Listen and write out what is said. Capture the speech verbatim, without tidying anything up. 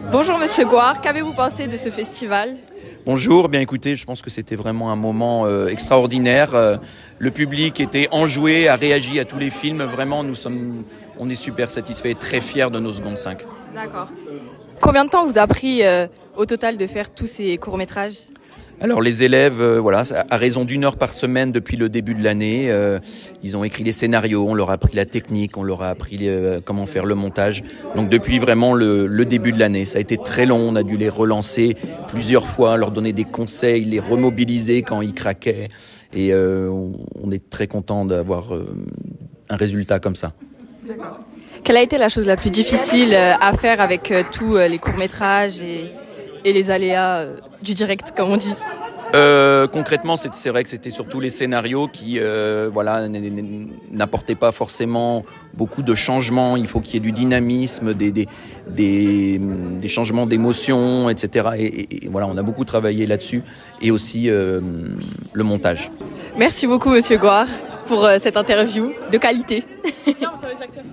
Bonjour Monsieur Gouard, qu'avez-vous pensé de ce festival ? Bonjour, bien écoutez, je pense que c'était vraiment un moment euh, extraordinaire. Euh, le public était enjoué, a réagi à tous les films. Vraiment, nous sommes, on est super satisfaits et très fiers de nos secondes cinq. D'accord. Combien de temps vous a pris euh, au total de faire tous ces courts-métrages ? Alors les élèves, euh, voilà, à raison d'une heure par semaine depuis le début de l'année, euh, ils ont écrit les scénarios, on leur a appris la technique, on leur a appris euh, comment faire le montage. Donc depuis vraiment le, le début de l'année, ça a été très long, on a dû les relancer plusieurs fois, leur donner des conseils, les remobiliser quand ils craquaient. Et euh, on est très content d'avoir euh, un résultat comme ça. D'accord. Quelle a été la chose la plus difficile à faire avec euh, tous les courts-métrages et, et les aléas euh, du direct, comme on dit ? Euh, concrètement, c'est, c'est vrai que c'était surtout les scénarios qui, euh, voilà, n'apportaient pas forcément beaucoup de changements. Il faut qu'il y ait du dynamisme, des, des, des, des changements d'émotions, et cetera. Et, et, et voilà, on a beaucoup travaillé là-dessus, et aussi euh, le montage. Merci beaucoup, Monsieur Gouard, pour euh, cette interview de qualité. Bien, on les acteurs.